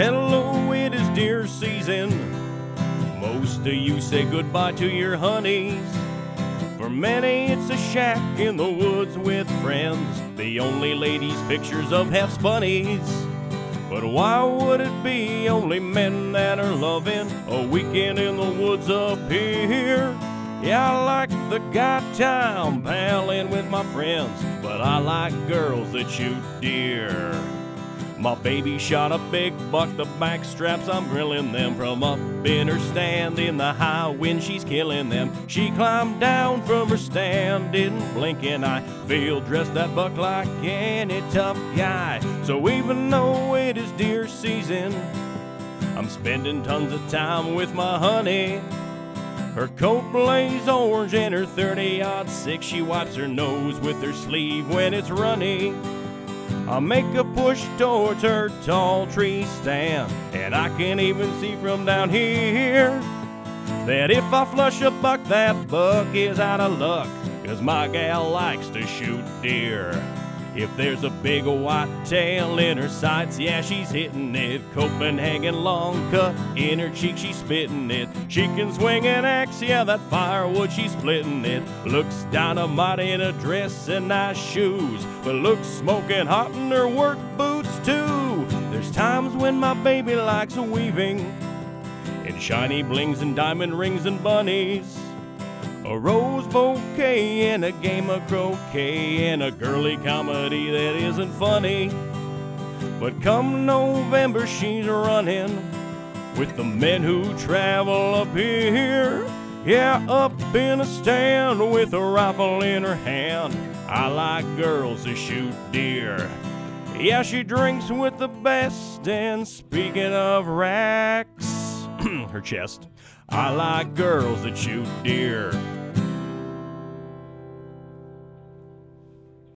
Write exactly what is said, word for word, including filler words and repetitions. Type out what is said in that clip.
Hello, it is deer season. Most of you say goodbye to your honeys. For many, it's a shack in the woods with friends. The only ladies' pictures of half-spunnies. But why would it be only men that are loving a weekend in the woods up here? Yeah, I like the guy time palling with my friends, but I like girls that shoot deer. My baby shot a big buck, the back straps, I'm grilling them. From up in her stand in the high wind, she's killing them. She climbed down from her stand, didn't blink an eye. Field dressed that buck like any tough guy. So even though it is deer season, I'm spending tons of time with my honey. Her coat blaze orange and her thirty aught six. She wipes her nose with her sleeve when it's runny. I make a push towards her tall tree stand, and I can even see from down here that if I flush a buck, that buck is out of luck, 'cause my gal likes to shoot deer. If there's a big white tail in her sights, yeah, she's hitting it. Copenhagen long cut in her cheek, she's spitting it. She can swing an axe, yeah, that firewood, she's splitting it. Looks dynamite in a dress and nice shoes, but looks smoking hot in her work boots too. There's times when my baby likes a weaving in shiny blings and diamond rings and bunnies. A rose bouquet and a game of croquet and a girly comedy that isn't funny. But come November, she's running with the men who travel up here. Yeah, up in a stand with a rifle in her hand. I like girls that shoot deer. Yeah, she drinks with the best, and speaking of racks, her chest, I like girls that shoot deer.